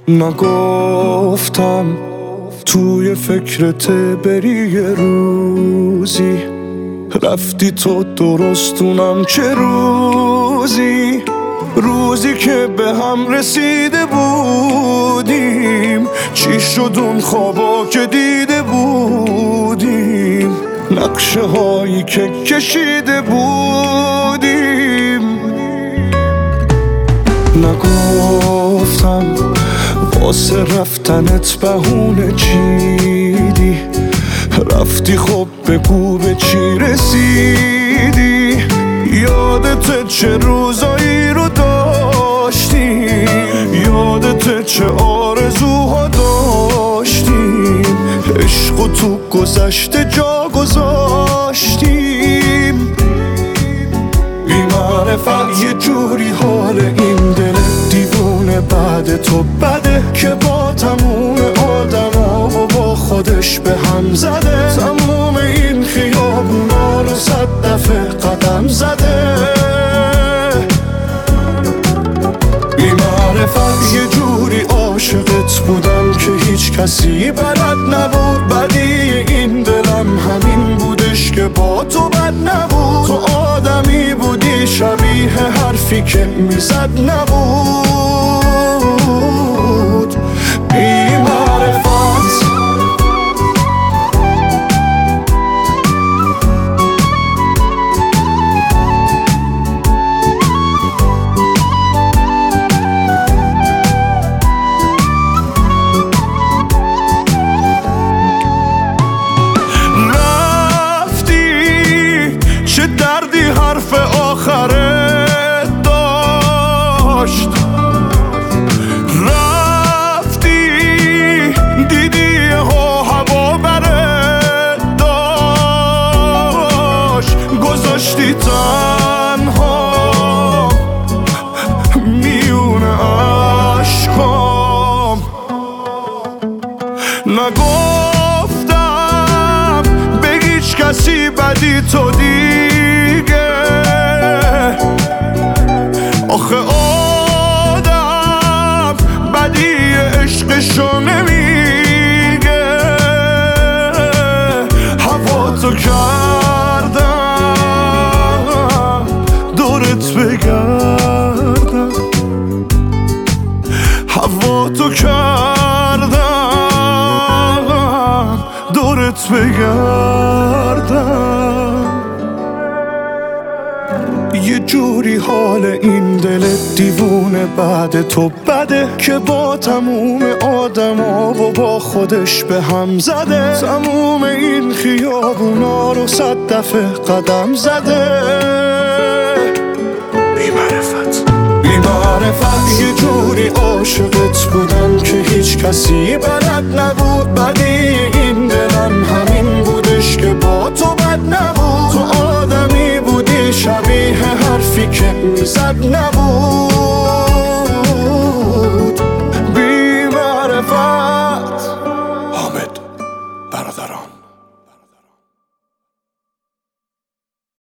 نگفتم توی فکرت بری یه روزی، رفتی تو درستونم چه روزی که به هم رسیده بودیم، چی شد اون خوابا که دیده بودیم، نقشه هایی که کشیده بودیم. نگفتم واسه رفتنت بهونه چیدی، رفتی خب بگو به چی رسیدی، یادت چه روزایی رو داشتیم، یادت چه آرزوها داشتیم، عشق تو گذشته جا گذاشتیم. بی معرفت یه جوری حال این دل دیوونه بعد تو بده، که با تموم آدما و با خودش به هم زده، تموم این خیابونا رو 100 دفعه قدم زده. بی معرفت یه جوری عاشقت بودم که هیچ کسی بلد نبود، بدی این دلم همین بودش که با تو بد نبود، تو آدمی بودی شبیه حرفی که میزد نبود. بی معرفت دردی حرف آخره داشت، رفتی دیدی هوا بره داشت، گذاشتی تنها میون عشقام. نگفتم به هیچ کسی بدی تو دیگه، آخه آدم بدی عشقشو نمیگه، هوا تو کردم دورت بگردم، هوا تو کردم دورت بگردم. یه جوری حال این دل دیوونه بعد تو بده، که با تموم آدما و با خودش به هم زده، تموم این خیابونا رو 100 دفعه قدم زده. بی معرفت یه جوری عاشقت بودم که هیچ کسی بلد نبود، بدی این دلم همین بودش که با تو بد نبود، تو آدمی بودی شبیه حرفی که میزد نبود.